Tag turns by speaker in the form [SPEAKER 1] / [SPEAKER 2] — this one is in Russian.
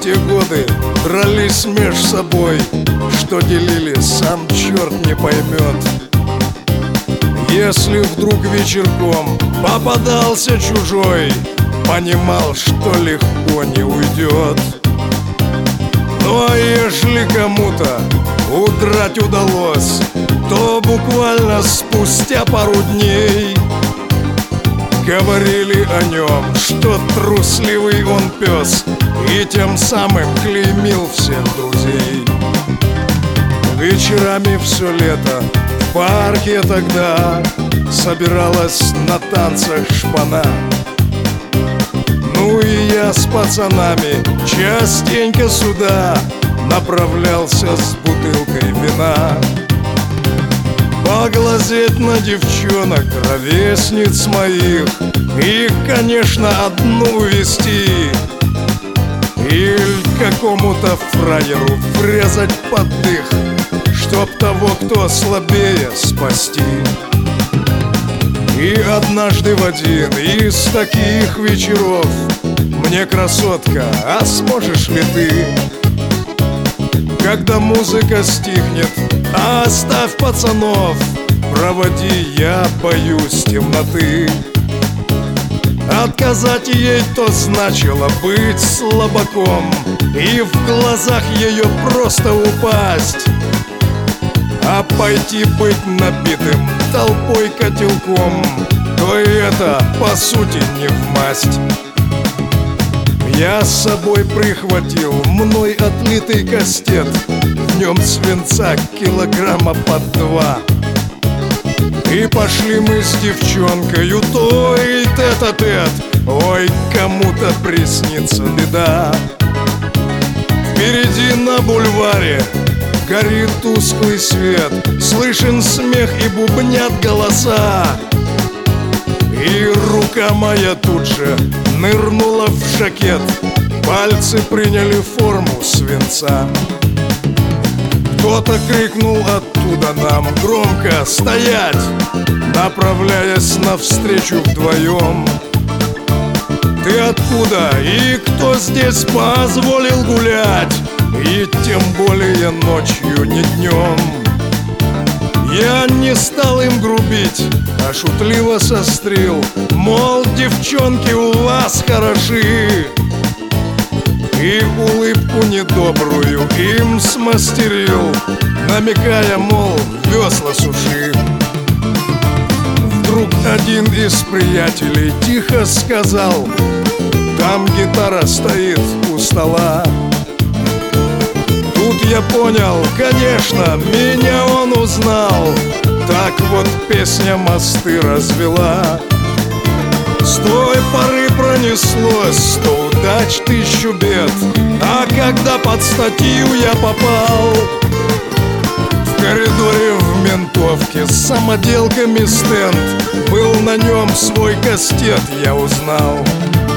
[SPEAKER 1] те годы дрались меж собой, что делили, сам черт не поймет. Если вдруг вечерком попадался чужой, понимал, что легко не уйдет. Ну а ежели кому-то удрать удалось, то буквально спустя пару дней говорили о нем, что трусливый он пес, и тем самым клеймил всех друзей. Вечерами все лето в парке тогда собиралась на танцах шпана. Ну и я с пацанами частенько сюда направлялся с бутылкой вина, поглазеть на девчонок, ровесниц моих, и, конечно, одну увести, или какому-то фраеру врезать под дых, чтоб того, кто слабее, спасти. И однажды в один из таких вечеров мне, красотка, а сможешь ли ты, когда музыка стихнет, оставь пацанов, проводи, я боюсь темноты. Отказать ей то значило быть слабаком, и в глазах ее просто упасть, а пойти быть набитым толпой котелком, то и это, по сути, не вмасть. Я с собой прихватил мной отлитый кастет, в нем свинца килограмма под 2. И пошли мы с девчонкою той тет-а-тет, ой, кому-то приснится беда. Впереди на бульваре горит тусклый свет, слышен смех и бубнят голоса. И рука моя тут же нырнула в жакет, пальцы приняли форму свинца. Кто-то крикнул оттуда нам громко «Стоять!», направляясь навстречу вдвоем. Ты откуда и кто здесь позволил гулять, и тем более ночью, не днем? Я не стал им грубить, а шутливо сострил, мол, девчонки у вас хороши, и улыбку недобрую им смастерил, намекая, мол, весла суши. Вдруг один из приятелей тихо сказал: там гитара стоит у стола. Тут я понял, конечно, меня он узнал. Так вот песня мосты развела. С той поры пронеслось 100 удач, 1000 бед. А когда под статью я попал, в коридоре в ментовке с самоделками стенд, был на нем свой кастет, я узнал.